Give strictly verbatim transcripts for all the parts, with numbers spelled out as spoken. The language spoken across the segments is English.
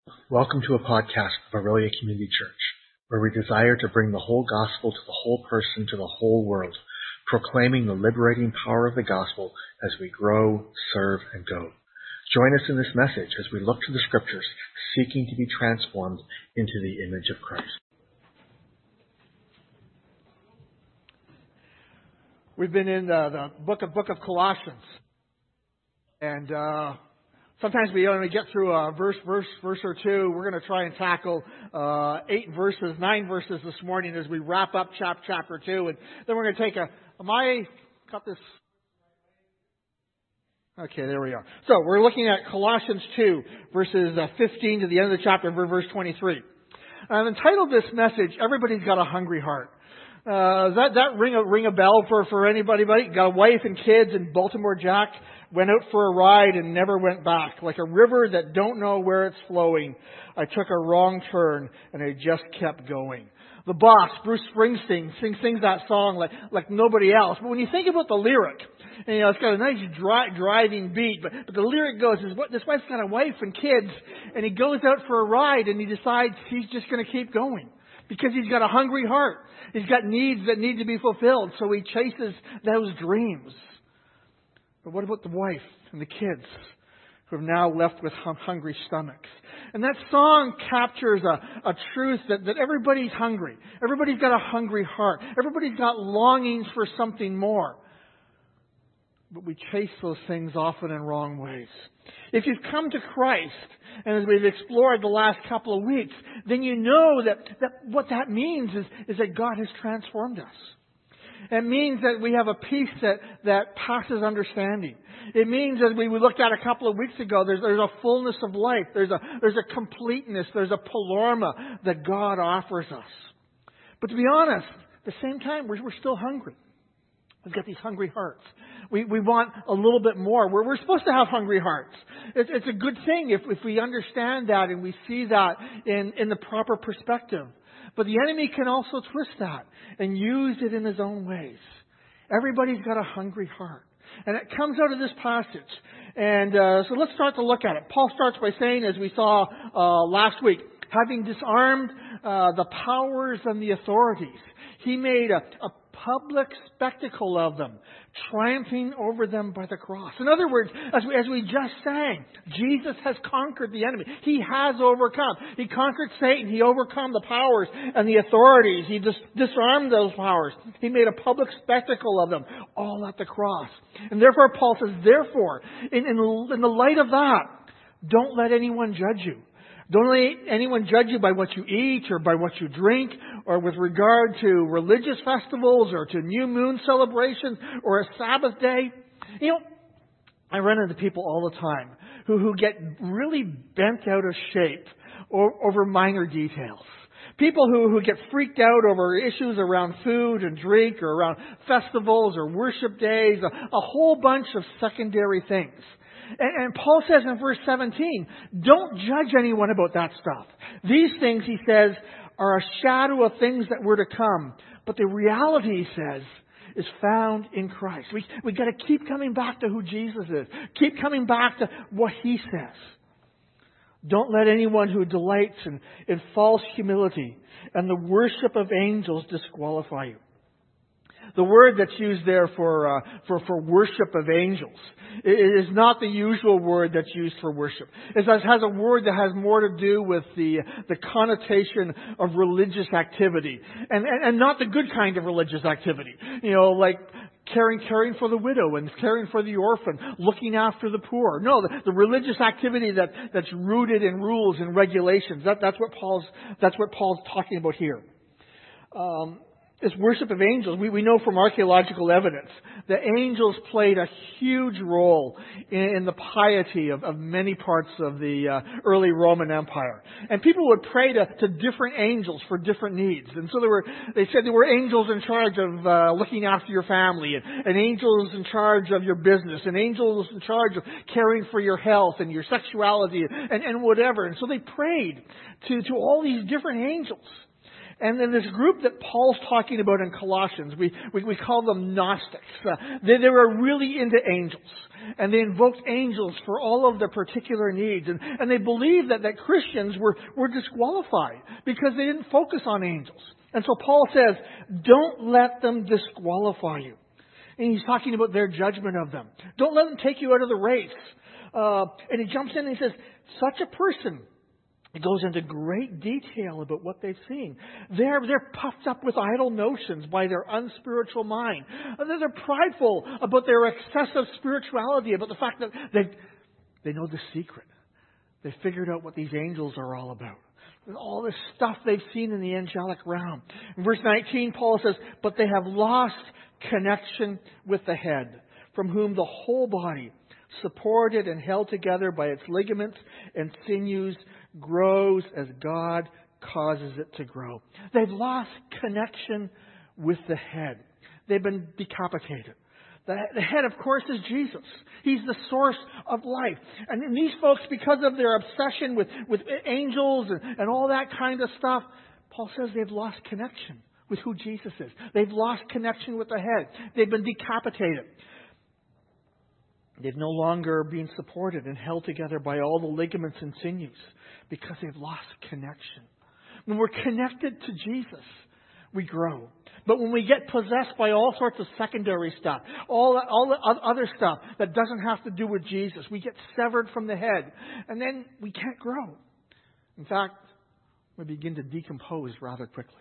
Welcome to a podcast of Aurelia Community Church, where we desire to bring the whole gospel to the whole person, to the whole world, proclaiming the liberating power of the gospel as we grow, serve, and go. Join us in this message as we look to the scriptures, seeking to be transformed into the image of Christ. We've been in the, the book of book of Colossians, and uh, sometimes we only get through a verse, verse, verse or two. We're going to try and tackle uh, eight verses, nine verses this morning as we wrap up chap, chapter two, and then we're going to take a. Am I got this? Okay, there we are. So we're looking at Colossians two, verses uh, fifteen to the end of the chapter, verse twenty-three. I've entitled this message, "Everybody's Got a Hungry Heart." Uh, does that, that ring a, ring a bell for, for anybody? Got a wife and kids in Baltimore Jack, went out for a ride and never went back. Like a river that don't know where it's flowing. I took a wrong turn and I just kept going. The Boss, Bruce Springsteen, sings, sings that song like, like nobody else. But when you think about the lyric, and, you know, it's got a nice dry, driving beat, but, but the lyric goes, is what, this wife's got a wife and kids, and he goes out for a ride and he decides he's just going to keep going. Because he's got a hungry heart. He's got needs that need to be fulfilled. So he chases those dreams. But what about the wife and the kids who are now left with hungry stomachs? And that song captures a, a truth that, that everybody's hungry. Everybody's got a hungry heart. Everybody's got longings for something more. But we chase those things often in wrong ways. If you've come to Christ, and as we've explored the last couple of weeks, then you know that, that what that means is, is that God has transformed us. It means that we have a peace that, that passes understanding. It means, as we looked at a couple of weeks ago, there's, there's a fullness of life. There's a, there's a completeness. There's a panorama that God offers us. But to be honest, at the same time, we're, we're still hungry. We've got these hungry hearts. We we want a little bit more. We're, we're supposed to have hungry hearts. It's, it's a good thing if, if we understand that and we see that in, in the proper perspective. But the enemy can also twist that and use it in his own ways. Everybody's got a hungry heart. And it comes out of this passage. And uh, so let's start to look at it. Paul starts by saying, as we saw uh, last week, having disarmed uh, the powers and the authorities, he made a, a public spectacle of them, triumphing over them by the cross. In other words, as we, as we just sang, Jesus has conquered the enemy. He has overcome. He conquered Satan. He overcome the powers and the authorities. He dis- disarmed those powers. He made a public spectacle of them, all at the cross. And therefore, Paul says, therefore, in, in, in the light of that, don't let anyone judge you. Don't let anyone judge you by what you eat or by what you drink or with regard to religious festivals or to new moon celebrations or a Sabbath day. You know, I run into people all the time who, who get really bent out of shape or, over minor details. People who, who get freaked out over issues around food and drink or around festivals or worship days, a, a whole bunch of secondary things. And, and Paul says in verse seventeen, don't judge anyone about that stuff. These things, he says, are a shadow of things that were to come. But the reality, he says, is found in Christ. We we got to keep coming back to who Jesus is. Keep coming back to what he says. Don't let anyone who delights in, in false humility and the worship of angels disqualify you. The word that's used there for, uh, for, for worship of angels is not the usual word that's used for worship. It has a word that has more to do with the, the connotation of religious activity. And, and, and not the good kind of religious activity. You know, like caring, caring for the widow and caring for the orphan, looking after the poor. No, the, the religious activity that, that's rooted in rules and regulations. That, that's what Paul's, that's what Paul's talking about here. Um, This worship of angels, we, we know from archaeological evidence that angels played a huge role in, in the piety of, of many parts of the uh, early Roman Empire. And people would pray to, to different angels for different needs. And so there were, they said there were angels in charge of uh, looking after your family, and, and angels in charge of your business, and angels in charge of caring for your health and your sexuality and, and whatever. And so they prayed to, to all these different angels. And then this group that Paul's talking about in Colossians, we, we, we call them Gnostics. Uh, they, they were really into angels. And they invoked angels for all of their particular needs. And, and they believed that, that Christians were, were disqualified because they didn't focus on angels. And so Paul says, don't let them disqualify you. And he's talking about their judgment of them. Don't let them take you out of the race. Uh, and he jumps in and he says, such a person, it goes into great detail about what they've seen. They're, they're puffed up with idle notions by their unspiritual mind. They're, they're prideful about their excessive spirituality, about the fact that they, they know the secret. They figured out what these angels are all about. All this stuff they've seen in the angelic realm. In verse nineteen, Paul says, but they have lost connection with the head, from whom the whole body, supported and held together by its ligaments and sinews, grows as God causes it to grow. They've lost connection with the head. They've been decapitated. The, the head, of course, is Jesus. He's the source of life. And these folks, because of their obsession with, with angels and, and all that kind of stuff, Paul says they've lost connection with who Jesus is. They've lost connection with the head. They've been decapitated. They've no longer been supported and held together by all the ligaments and sinews because they've lost connection. When we're connected to Jesus, we grow. But when we get possessed by all sorts of secondary stuff, all, all the other stuff that doesn't have to do with Jesus, we get severed from the head. And then we can't grow. In fact, we begin to decompose rather quickly.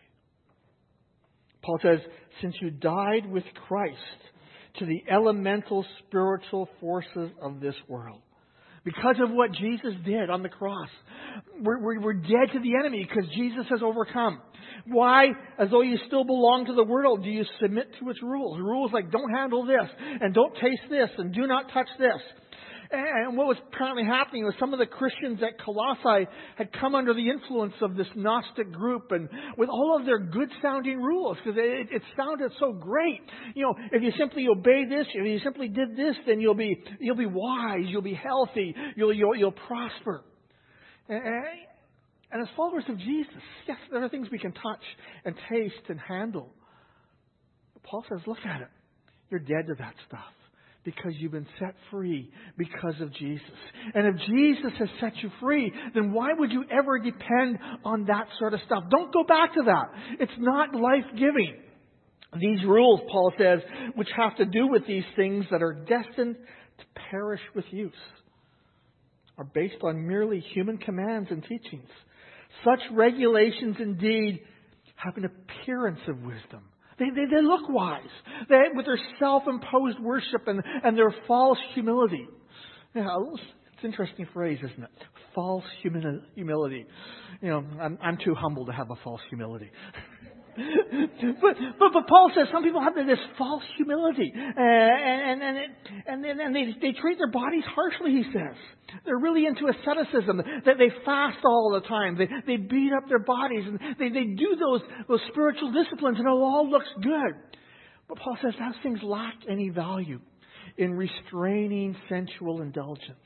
Paul says, since you died with Christ to the elemental spiritual forces of this world, because of what Jesus did on the cross, we're, we're, we're dead to the enemy because Jesus has overcome. Why? As though you still belong to the world, do you submit to its rules? Rules like don't handle this, and don't taste this, and do not touch this. And what was apparently happening was some of the Christians at Colossae had come under the influence of this Gnostic group, and with all of their good-sounding rules, because it, it sounded so great. You know, if you simply obey this, if you simply did this, then you'll be you'll be wise, you'll be healthy, you'll you'll, you'll prosper. And, and as followers of Jesus, yes, there are things we can touch and taste and handle. But Paul says, look at it. You're dead to that stuff. Because you've been set free because of Jesus. And if Jesus has set you free, then why would you ever depend on that sort of stuff? Don't go back to that. It's not life-giving. These rules, Paul says, which have to do with these things that are destined to perish with use, are based on merely human commands and teachings. Such regulations indeed have an appearance of wisdom. They, they, they look wise. They, with their self-imposed worship and, and their false humility. Yeah, it's an interesting phrase, isn't it? False humi- humility. You know, I'm, I'm too humble to have a false humility. but, but but Paul says some people have this false humility, uh, and and it, and then and they they treat their bodies harshly. He says they're really into asceticism. That they fast all the time. They they beat up their bodies, and they they do those those spiritual disciplines, and it all looks good. But Paul says those things lack any value in restraining sensual indulgence.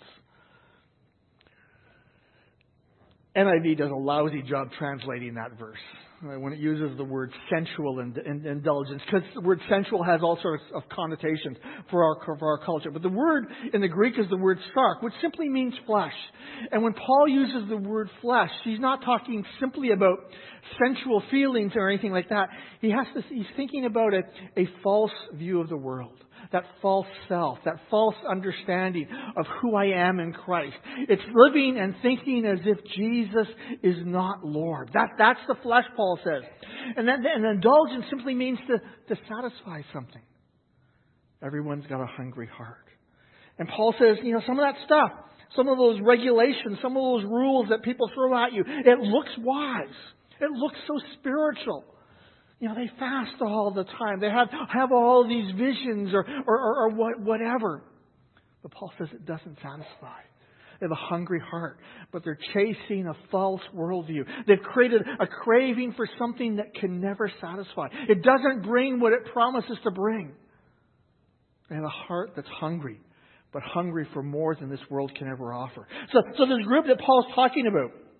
N I V does a lousy job translating that verse when it uses the word sensual and, and indulgence, because the word sensual has all sorts of connotations for our, for our culture. But the word in the Greek is the word sark, which simply means flesh. And when Paul uses the word flesh, he's not talking simply about sensual feelings or anything like that. He has to, he's thinking about a, a false view of the world. That false self, that false understanding of who I am in Christ. It's living and thinking as if Jesus is not Lord. That, that's the flesh, Paul says. And then and indulgence simply means to, to satisfy something. Everyone's got a hungry heart. And Paul says, you know, some of that stuff, some of those regulations, some of those rules that people throw at you, it looks wise. It looks so spiritual. You know, they fast all the time. They have, have all these visions or, or, or, or what, whatever. But Paul says it doesn't satisfy. They have a hungry heart, but they're chasing a false worldview. They've created a craving for something that can never satisfy. It doesn't bring what it promises to bring. They have a heart that's hungry, but hungry for more than this world can ever offer. So, so this group that Paul's talking about,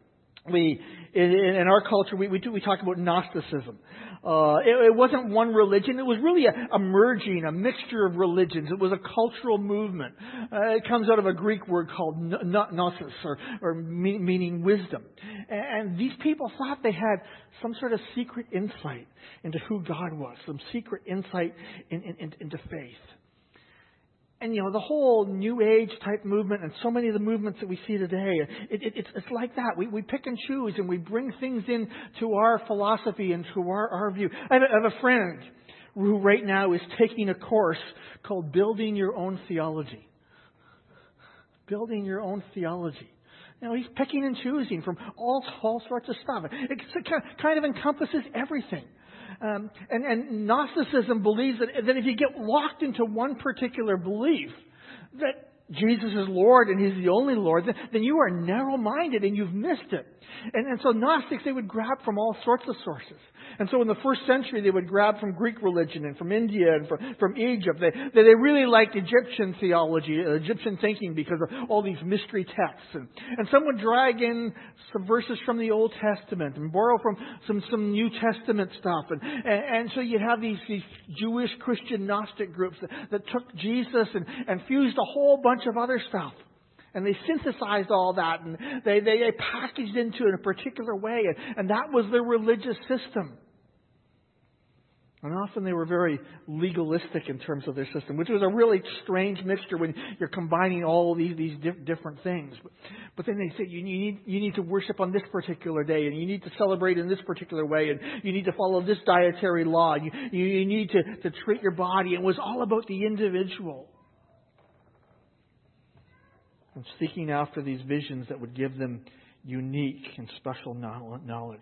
We, in, in our culture, we, we do, we talk about Gnosticism. Uh, it, it wasn't one religion. It was really a, a merging, a mixture of religions. It was a cultural movement. Uh, it comes out of a Greek word called gnosis, or, or me, meaning wisdom. And, and these people thought they had some sort of secret insight into who God was, some secret insight in, in, in, into faith. And, you know, the whole New Age type movement and so many of the movements that we see today, it, it, it's, it's like that. We, we pick and choose and we bring things in to our philosophy and to our, our view. I have, a, I have a friend who right now is taking a course called Building Your Own Theology. Building Your Own Theology. You know, he's picking and choosing from all, all sorts of stuff. It, it kind of encompasses everything. Um, and, and Gnosticism believes that, that if you get locked into one particular belief, that Jesus is Lord and He's the only Lord, then, then you are narrow-minded and you've missed it. And, and so Gnostics, they would grab from all sorts of sources. And so in the first century, they would grab from Greek religion and from India and from, from Egypt. They, they, they really liked Egyptian theology, uh, Egyptian thinking because of all these mystery texts. And, and some would drag in some verses from the Old Testament and borrow from some, some New Testament stuff. And, and, and so you'd have these, these Jewish Christian Gnostic groups that, that took Jesus and, and fused a whole bunch of other stuff. And they synthesized all that and they, they, they packaged into it in a particular way. And, and that was their religious system. And often they were very legalistic in terms of their system, which was a really strange mixture when you're combining all these these diff- different things. But, but then they said you need you need to worship on this particular day, and you need to celebrate in this particular way, and you need to follow this dietary law. You you, you need to, to treat your body. It was all about the individual. And seeking after these visions that would give them unique and special knowledge.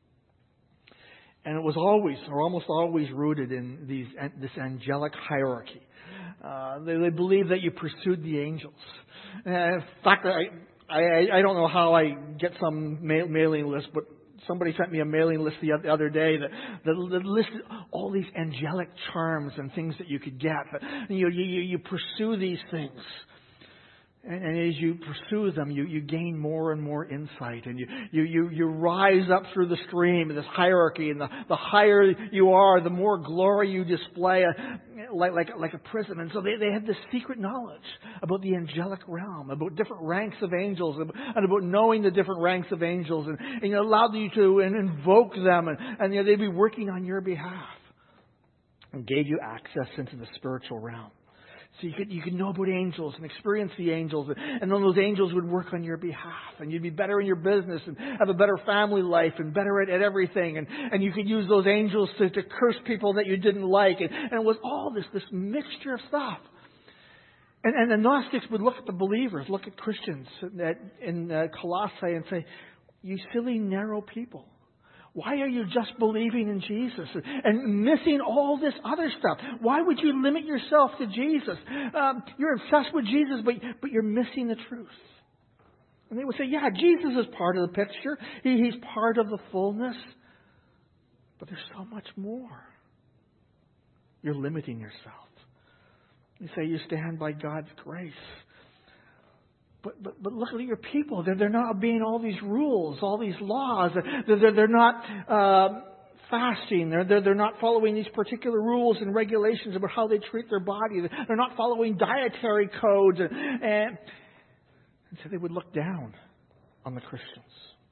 And it was always, or almost always, rooted in these this angelic hierarchy. Uh, they, they believed that you pursued the angels. Uh, in fact, I, I I don't know how I get some mail, mailing list, but somebody sent me a mailing list the other day that, that listed all these angelic charms and things that you could get. And you you you pursue these things. And, and as you pursue them, you, you gain more and more insight. And you, you, you, you rise up through the stream, this hierarchy. And the, the higher you are, the more glory you display, uh, like, like, like a prism. And so they, they had this secret knowledge about the angelic realm, about different ranks of angels, and about knowing the different ranks of angels. And, and it allowed you to and invoke them. And, and you know, they'd be working on your behalf. And gave you access into the spiritual realm. So you could, you could know about angels and experience the angels. And then those angels would work on your behalf. And you'd be better in your business and have a better family life and better at, at everything. And, and you could use those angels to, to curse people that you didn't like. And, and it was all this, this mixture of stuff. And, and the Gnostics would look at the believers, look at Christians in uh, Colossae and say, you silly, narrow people. Why are you just believing in Jesus and missing all this other stuff? Why would you limit yourself to Jesus? Um, you're obsessed with Jesus, but, but you're missing the truth. And they would say, yeah, Jesus is part of the picture. He, he's part of the fullness. But there's so much more. You're limiting yourself. You say you stand by God's grace. But, but but look at your people. They're, they're not obeying all these rules, all these laws. They're, they're, they're not uh, fasting. They're, they're, they're not following these particular rules and regulations about how they treat their body. They're not following dietary codes. And, and, and so they would look down on the Christians.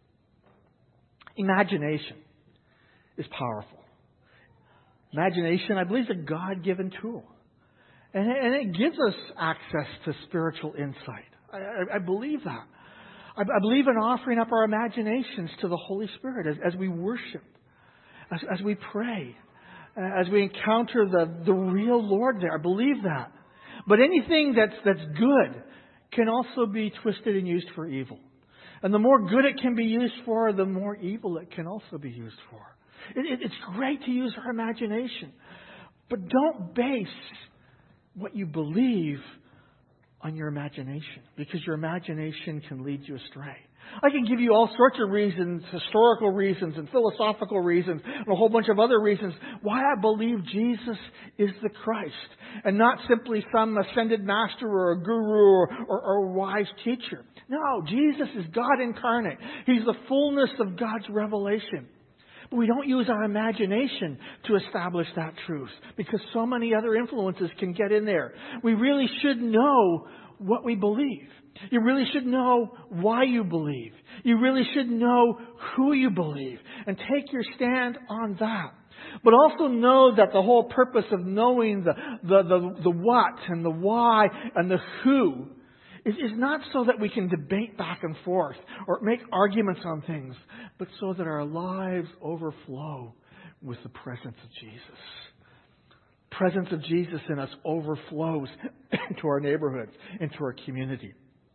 Imagination is powerful. Imagination, I believe, is a God-given tool. And, and it gives us access to spiritual insight. I, I believe that. I, I believe in offering up our imaginations to the Holy Spirit as, as we worship, as, as we pray, as we encounter the, the real Lord there. I believe that. But anything that's, that's good can also be twisted and used for evil. And the more good it can be used for, the more evil it can also be used for. It, it, it's great to use our imagination. But don't base what you believe on your imagination, because your imagination can lead you astray. I can give you all sorts of reasons, historical reasons and philosophical reasons and a whole bunch of other reasons why I believe Jesus is the Christ and not simply some ascended master or a guru or, or, or a wise teacher. No, Jesus is God incarnate. He's the fullness of God's revelation. But we don't use our imagination to establish that truth because so many other influences can get in there. We really should know what we believe. You really should know why you believe. You really should know who you believe and take your stand on that. But also know that the whole purpose of knowing the, the, the, the what and the why and the who is, is not so that we can debate back and forth or make arguments on things, but so that our lives overflow with the presence of Jesus. Presence of Jesus in us overflows into our neighborhoods, into our community.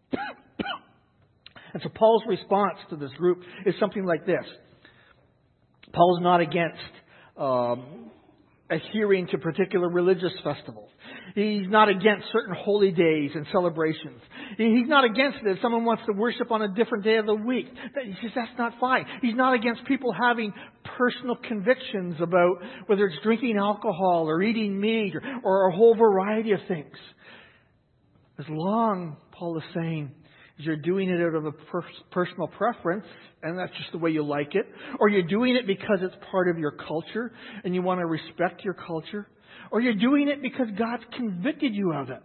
And so Paul's response to this group is something like this. Paul's not against um, adhering to particular religious festivals. He's not against certain holy days and celebrations. He's not against it if someone wants to worship on a different day of the week. He says that's not fine. He's not against people having personal convictions about whether it's drinking alcohol or eating meat or, or a whole variety of things. As long, Paul is saying, as you're doing it out of a per- personal preference, and that's just the way you like it, or you're doing it because it's part of your culture and you want to respect your culture, or you're doing it because God's convicted you of it.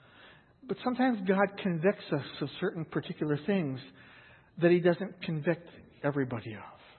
But sometimes God convicts us of certain particular things that He doesn't convict everybody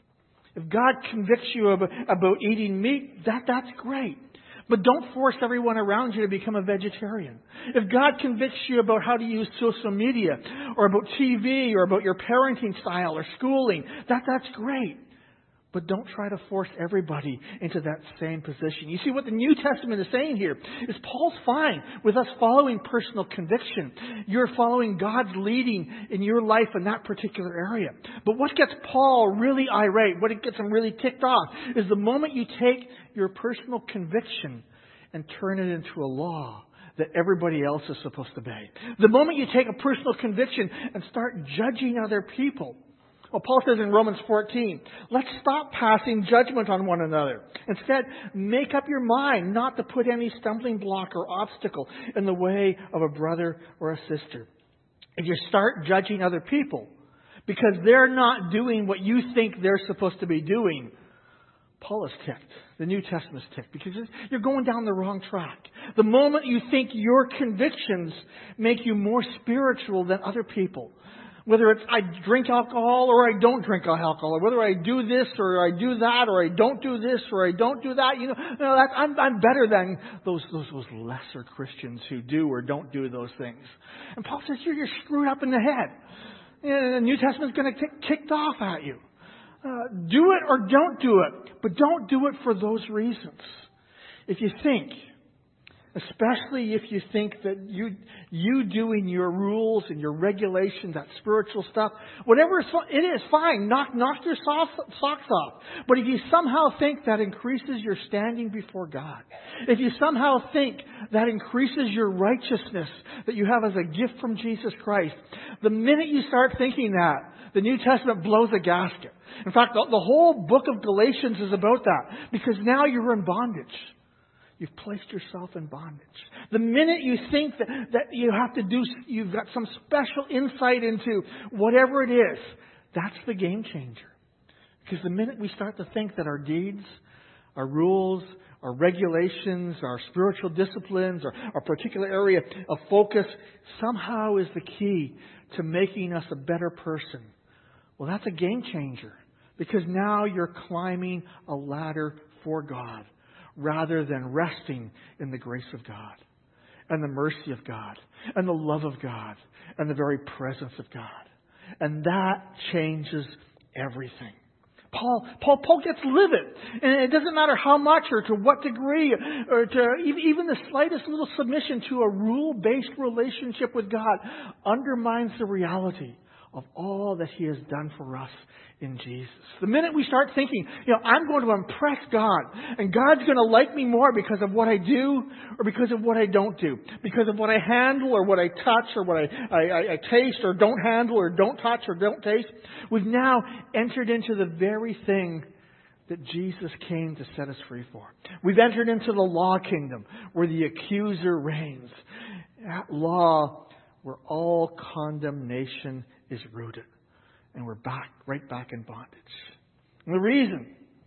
of. If God convicts you of, about eating meat, that that's great. But don't force everyone around you to become a vegetarian. If God convicts you about how to use social media or about T V or about your parenting style or schooling, that that's great. But don't try to force everybody into that same position. You see what the New Testament is saying here is Paul's fine with us following personal conviction. You're following God's leading in your life in that particular area. But what gets Paul really irate, what gets him really ticked off, is the moment you take your personal conviction and turn it into a law that everybody else is supposed to obey. The moment you take a personal conviction and start judging other people. Well, Paul says in Romans fourteen, let's stop passing judgment on one another. Instead, make up your mind not to put any stumbling block or obstacle in the way of a brother or a sister. If you start judging other people because they're not doing what you think they're supposed to be doing, Paul is ticked. The New Testament is ticked because you're going down the wrong track. The moment you think your convictions make you more spiritual than other people, whether it's I drink alcohol or I don't drink alcohol, or whether I do this or I do that, or I don't do this or I don't do that, you know, you know that, I'm, I'm better than those, those those lesser Christians who do or don't do those things. And Paul says you're, you're screwed up in the head. And the New Testament's going to get kicked off at you. Uh, do it or don't do it, but don't do it for those reasons. If you think, especially if you think that you you doing your rules and your regulations, that spiritual stuff, whatever it is, fine. Knock knock your socks off. But if you somehow think that increases your standing before God, if you somehow think that increases your righteousness that you have as a gift from Jesus Christ, the minute you start thinking that, the New Testament blows a gasket. In fact, the, the whole book of Galatians is about that, because now you're in bondage. You've placed yourself in bondage. The minute you think that, that you have to do, you've got some special insight into whatever it is, that's the game changer. Because the minute we start to think that our deeds, our rules, our regulations, our spiritual disciplines, or our particular area of focus somehow is the key to making us a better person, well, that's a game changer. Because now you're climbing a ladder for God, rather than resting in the grace of God and the mercy of God and the love of God and the very presence of God. And that changes everything. Paul, Paul, Paul gets livid. And it doesn't matter how much or to what degree or to even the slightest little submission to a rule-based relationship with God undermines the reality of all that He has done for us in Jesus. The minute we start thinking, you know, I'm going to impress God, and God's going to like me more because of what I do or because of what I don't do, because of what I handle or what I touch or what I, I, I taste or don't handle or don't touch or don't taste, we've now entered into the very thing that Jesus came to set us free for. We've entered into the law kingdom where the accuser reigns. That law where all condemnation is rooted. And we're back, right back in bondage. And the reason,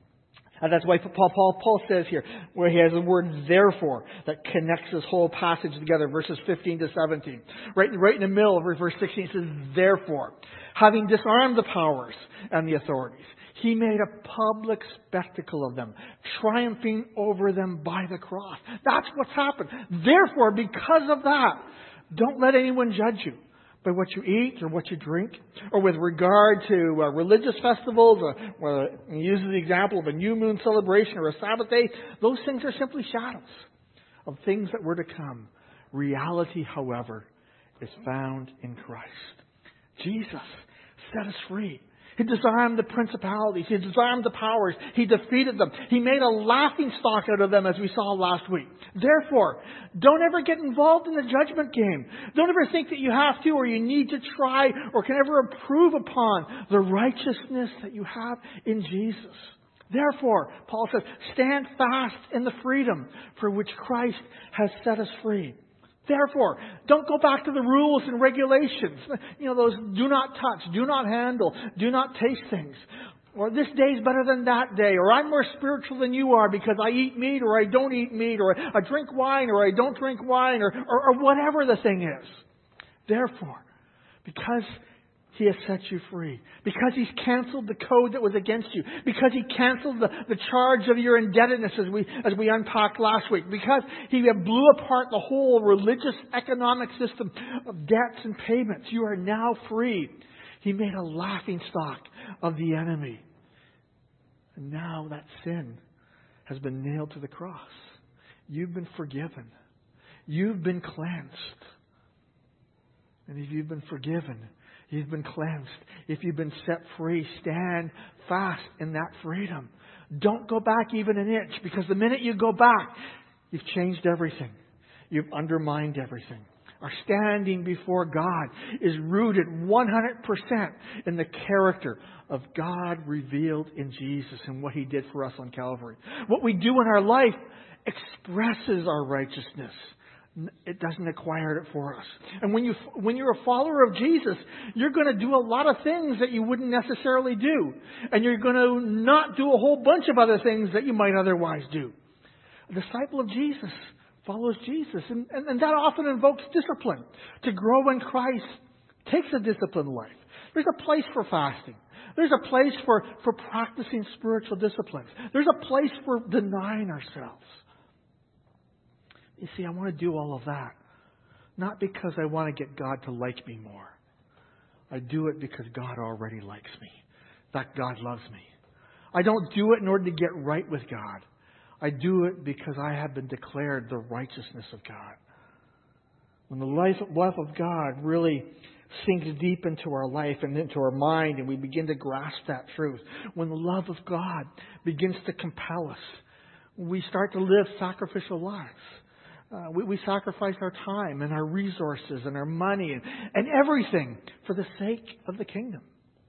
and that's why Paul, Paul, Paul says here, where he has the word therefore that connects this whole passage together, verses fifteen to seventeen. Right, right in the middle of verse sixteen, it says, therefore, having disarmed the powers and the authorities, He made a public spectacle of them, triumphing over them by the cross. That's what's happened. Therefore, because of that, don't let anyone judge you by what you eat or what you drink, or with regard to uh, religious festivals, or well, he uses the example of a new moon celebration or a Sabbath day. Those things are simply shadows of things that were to come. Reality, however, is found in Christ. Jesus set us free. He disarmed the principalities. He disarmed the powers. He defeated them. He made a laughing stock out of them, as we saw last week. Therefore, don't ever get involved in the judgment game. Don't ever think that you have to or you need to try or can ever improve upon the righteousness that you have in Jesus. Therefore, Paul says, stand fast in the freedom for which Christ has set us free. Therefore, don't go back to the rules and regulations. You know, those do not touch, do not handle, do not taste things. Or this day is better than that day. Or I'm more spiritual than you are because I eat meat or I don't eat meat. Or I drink wine or I don't drink wine. Or, or, or whatever the thing is. Therefore, because He has set you free. Because He's canceled the code that was against you. Because He canceled the, the charge of your indebtedness as we, as we unpacked last week. Because He blew apart the whole religious economic system of debts and payments. You are now free. He made a laughing stock of the enemy. And now that sin has been nailed to the cross. You've been forgiven. You've been cleansed. And if you've been forgiven, you've been cleansed. If you've been set free, stand fast in that freedom. Don't go back even an inch, because the minute you go back, you've changed everything. You've undermined everything. Our standing before God is rooted one hundred percent in the character of God revealed in Jesus and what He did for us on Calvary. What we do in our life expresses our righteousness. It doesn't acquire it for us. And when you, when you're a follower of Jesus, you're going to do a lot of things that you wouldn't necessarily do. And you're going to not do a whole bunch of other things that you might otherwise do. A disciple of Jesus follows Jesus. And, and, and that often invokes discipline. To grow in Christ takes a disciplined life. There's a place for fasting. There's a place for, for practicing spiritual disciplines. There's a place for denying ourselves. You see, I want to do all of that, not because I want to get God to like me more. I do it because God already likes me. That God loves me. I don't do it in order to get right with God. I do it because I have been declared the righteousness of God. When the life, love of God really sinks deep into our life and into our mind, and we begin to grasp that truth, when the love of God begins to compel us, we start to live sacrificial lives. Uh, we, we sacrifice our time and our resources and our money and, and everything for the sake of the kingdom.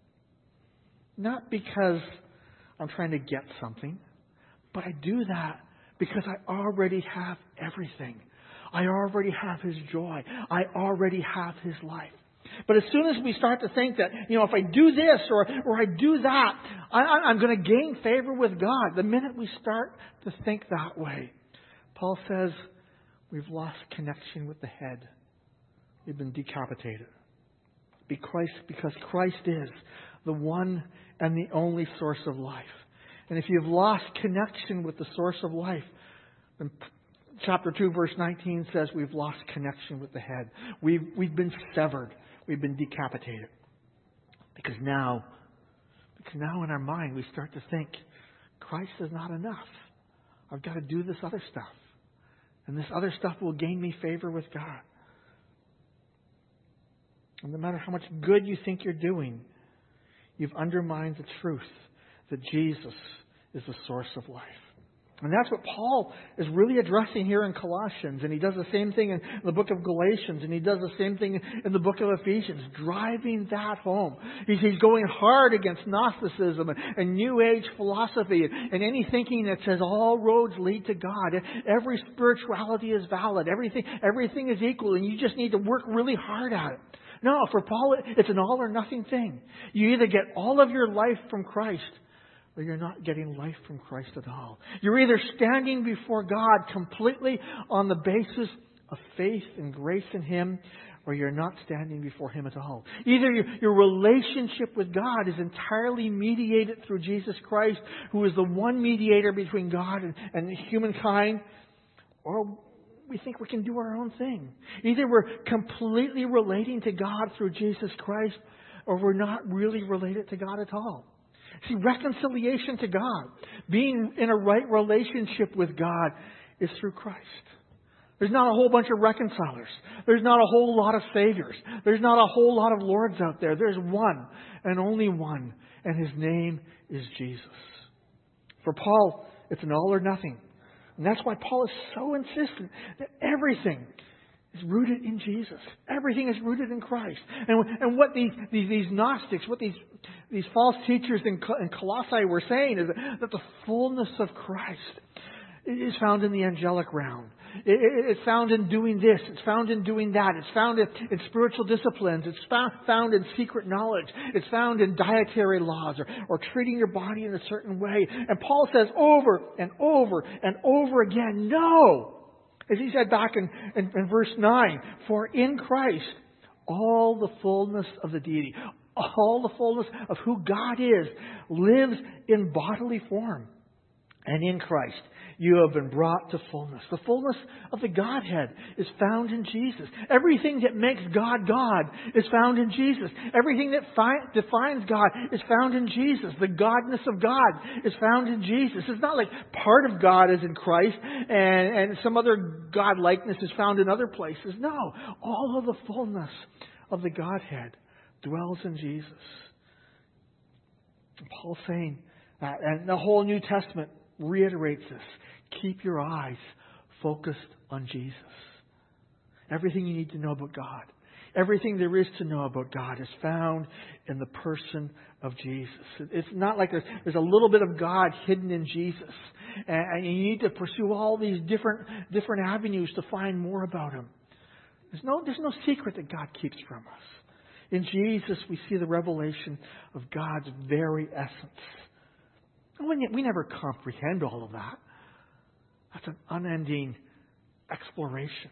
Not because I'm trying to get something, but I do that because I already have everything. I already have His joy. I already have His life. But as soon as we start to think that, you know, if I do this or, or I do that, I, I'm going to gain favor with God. The minute we start to think that way, Paul says, we've lost connection with the head. We've been decapitated. Because, because Christ is the one and the only source of life. And if you've lost connection with the source of life, then chapter two, verse nineteen says we've lost connection with the head. We've, we've been severed. We've been decapitated. Because now, because now in our mind we start to think, Christ is not enough. I've got to do this other stuff. And this other stuff will gain me favor with God. And no matter how much good you think you're doing, you've undermined the truth that Jesus is the source of life. And that's what Paul is really addressing here in Colossians. And he does the same thing in the book of Galatians. And he does the same thing in the book of Ephesians, driving that home. He's, he's going hard against Gnosticism and, and New Age philosophy and, and any thinking that says all roads lead to God. Every spirituality is valid. Everything, everything is equal. And you just need to work really hard at it. No, for Paul, it's an all or nothing thing. You either get all of your life from Christ, or you're not getting life from Christ at all. You're either standing before God completely on the basis of faith and grace in Him, or you're not standing before Him at all. Either your, your relationship with God is entirely mediated through Jesus Christ, who is the one mediator between God and, and humankind, or we think we can do our own thing. Either we're completely relating to God through Jesus Christ, or we're not really related to God at all. See, reconciliation to God, being in a right relationship with God, is through Christ. There's not a whole bunch of reconcilers. There's not a whole lot of saviors. There's not a whole lot of lords out there. There's one and only one, and His name is Jesus. For Paul, it's an all or nothing. And that's why Paul is so insistent that everything is rooted in Jesus. Everything is rooted in Christ. And, and what these, these, these Gnostics, what these, these false teachers in, in Colossae were saying is that, that the fullness of Christ is found in the angelic realm. It, it, it's found in doing this. It's found in doing that. It's found in, in spiritual disciplines. It's found, found in secret knowledge. It's found in dietary laws or, or treating your body in a certain way. And Paul says over and over and over again, no! As he said back in, in, in verse nine, for in Christ all the fullness of the deity, all the fullness of who God is, lives in bodily form. And in Christ you have been brought to fullness. The fullness of the Godhead is found in Jesus. Everything that makes God God is found in Jesus. Everything that fi- defines God is found in Jesus. The godness of God is found in Jesus. It's not like part of God is in Christ and, and some other God-likeness is found in other places. No, all of the fullness of the Godhead dwells in Jesus. And Paul's saying that, and the whole New Testament reiterates this. Keep your eyes focused on Jesus. Everything you need to know about God, everything there is to know about God is found in the person of Jesus. It's not like there's, there's a little bit of God hidden in Jesus. And, and you need to pursue all these different, different avenues to find more about Him. There's no, there's no secret that God keeps from us. In Jesus, we see the revelation of God's very essence. We, we never comprehend all of that. That's an unending exploration.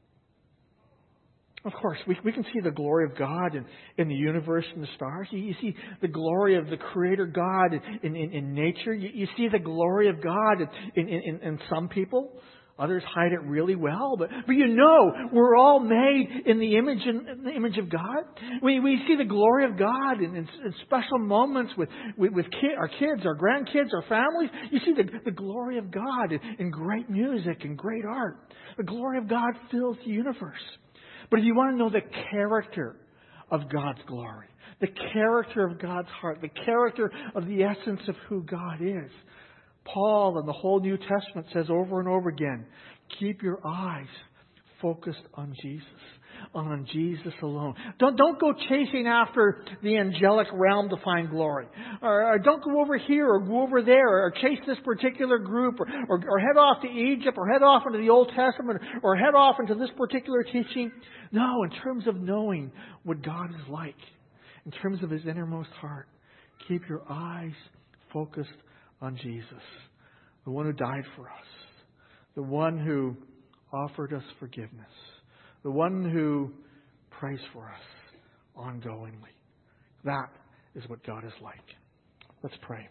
Of course, we, we can see the glory of God in, in the universe and the stars. You, you see the glory of the Creator God in, in, in nature. You, you see the glory of God in, in, in, in some people. Others hide it really well, but, but you know, we're all made in the image in, in the image of God. We we see the glory of God in, in, in special moments with with, with kid, our kids, our grandkids, our families. You see the, the glory of God in, in great music and great art. The glory of God fills the universe. But if you want to know the character of God's glory, the character of God's heart, the character of the essence of who God is, Paul and the whole New Testament says over and over again, keep your eyes focused on Jesus, on Jesus alone. Don't, don't go chasing after the angelic realm to find glory. Or, or don't go over here or go over there or chase this particular group or, or, or head off to Egypt or head off into the Old Testament or head off into this particular teaching. No, in terms of knowing what God is like, in terms of His innermost heart, keep your eyes focused on Jesus, the one who died for us, the one who offered us forgiveness, the one who prays for us ongoingly. That is what God is like. Let's pray.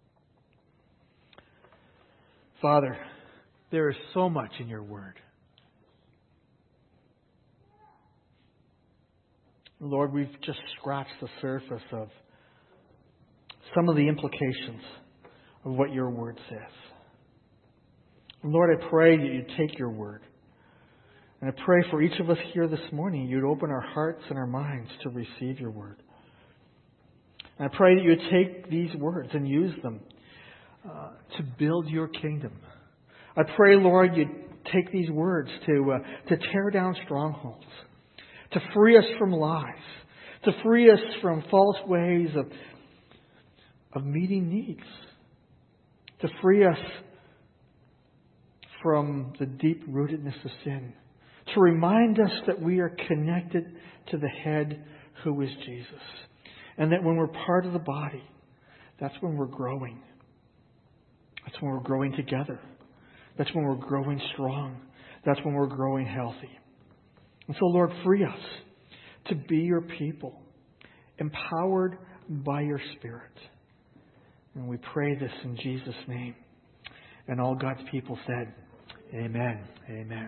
Father, there is so much in your word. Lord, we've just scratched the surface of some of the implications of what your word says. Lord, I pray that you take your word And I pray for each of us here this morning, you'd open our hearts and our minds to receive your word. And I pray that you would take these words and use them uh, to build your kingdom. I pray, Lord, you'd take these words to uh, to tear down strongholds, to free us from lies, to free us from false ways of, of meeting needs, to free us from the deep rootedness of sin, to remind us that we are connected to the head who is Jesus. And that when we're part of the body, that's when we're growing. That's when we're growing together. That's when we're growing strong. That's when we're growing healthy. And so, Lord, free us to be your people, empowered by your Spirit. And we pray this in Jesus' name. And all God's people said, amen. Amen.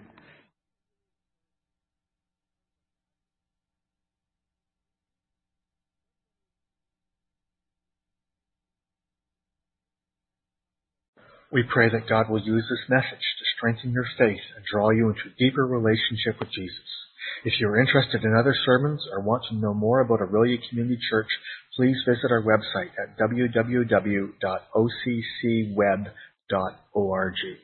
We pray that God will use this message to strengthen your faith and draw you into a deeper relationship with Jesus. If you are interested in other sermons or want to know more about Aurelia Community Church, please visit our website at w w w dot o c c web dot org.